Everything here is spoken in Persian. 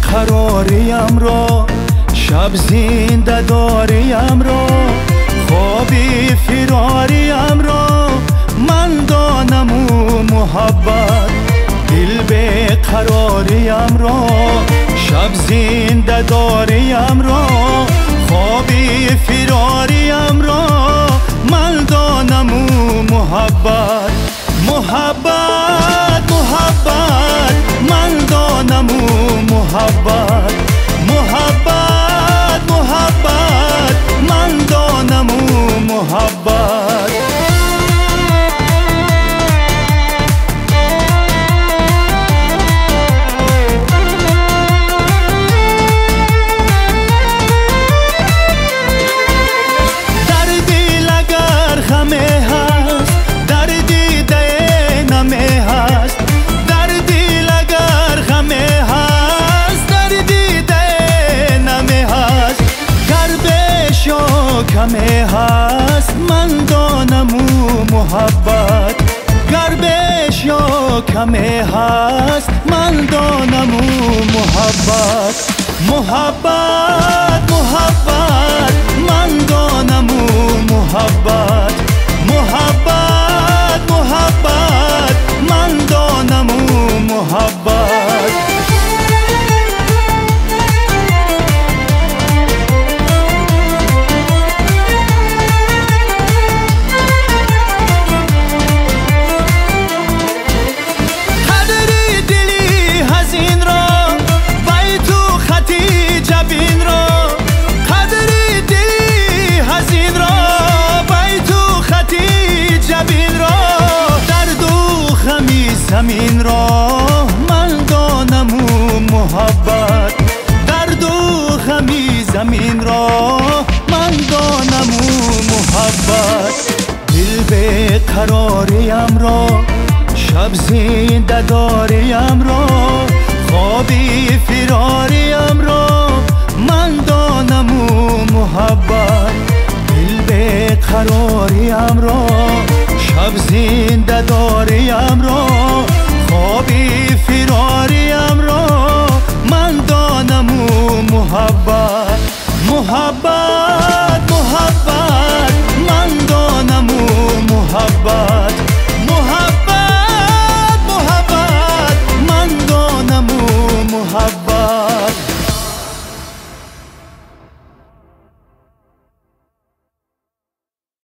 قراریم را، شب زنده داریم را، خوابی فراریم را، من دانم و محبت دل به قراریم را، شب زنده داریم را، خوابی فراریم را، من دانم و محبت محبت محبت من دانم و محبت محبت محبت من دانم و محبت کمه هست من دانم و محبت گربش یا کمه هست من دانم و محبت محبت محبت من دانم و محبت محبت محبت من دانم و محبت زمین را من دانم و محبت درد و غمی زمین را من دانم و محبت دل به قراریم را شب زنده داریم را خوابی فراریم را من دانم و محبت دل به قراریم را شب زنده داریم را